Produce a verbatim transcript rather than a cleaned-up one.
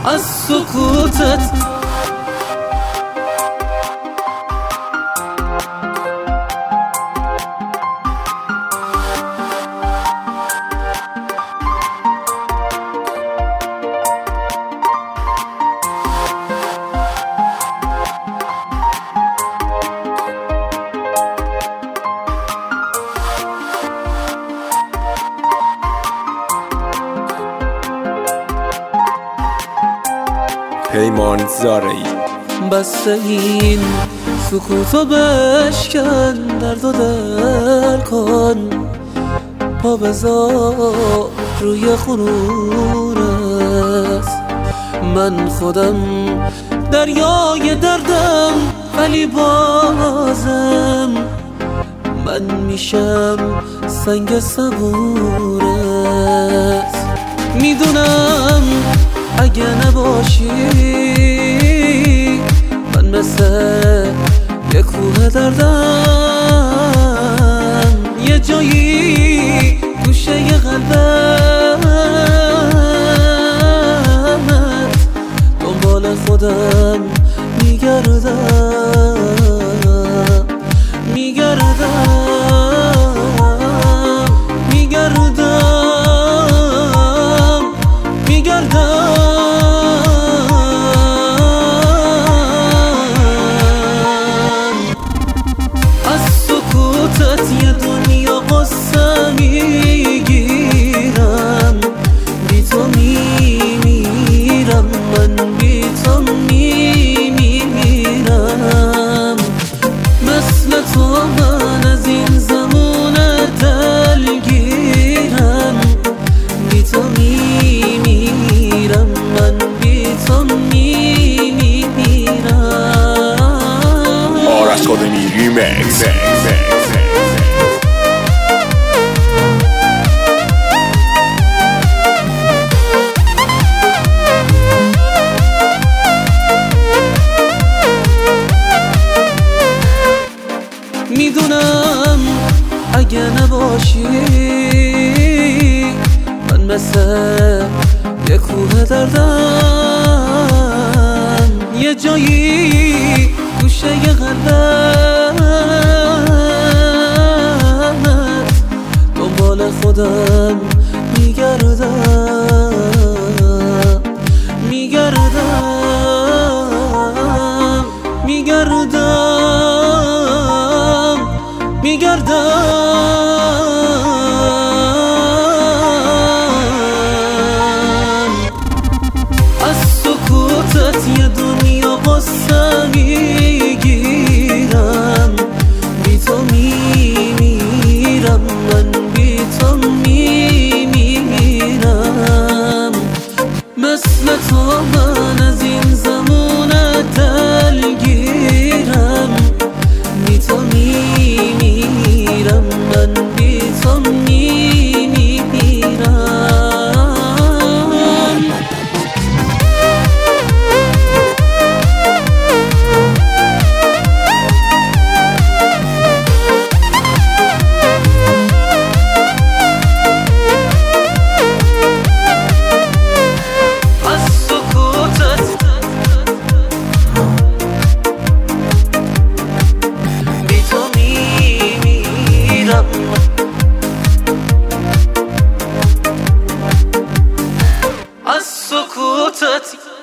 از سکوتت. پیمان زارعی. بسته این سکوتو بشکن، درد و دل کن، پا بذار روی خونورت. من خودم دریای دردم، ولی بازم من میشم سنگ صبورت. میدونم اگه نباشی من مثل یه کوه دردم، یه جایی گوشه ی قلبمت دنبال خودم میگردم میگردم میگردم میگردم یه دنیا قصه میگیرم، بی تو میمیرم، من بی تو میمیرم. مثل تو من از این زمان دلگیرم، بی تو میمیرم، من بی تو میمیرم. آرش خودمی ریمیکس. میدونم اگه نباشی من مثل یه کوه دردم، یه جایی گوشه ی قلبمت دنبال خودم میگردم میگردم میگردم میگردم. از سکوتت یه دنیا قصه میگیرم، بی تو میمیرم، من بی تو میمیرم. مثل تو من از این زمان دلگیرم، بی تو میمیرم، من بی تو میمیرم. از سکوتت بی تو میمیرم، از سکوتت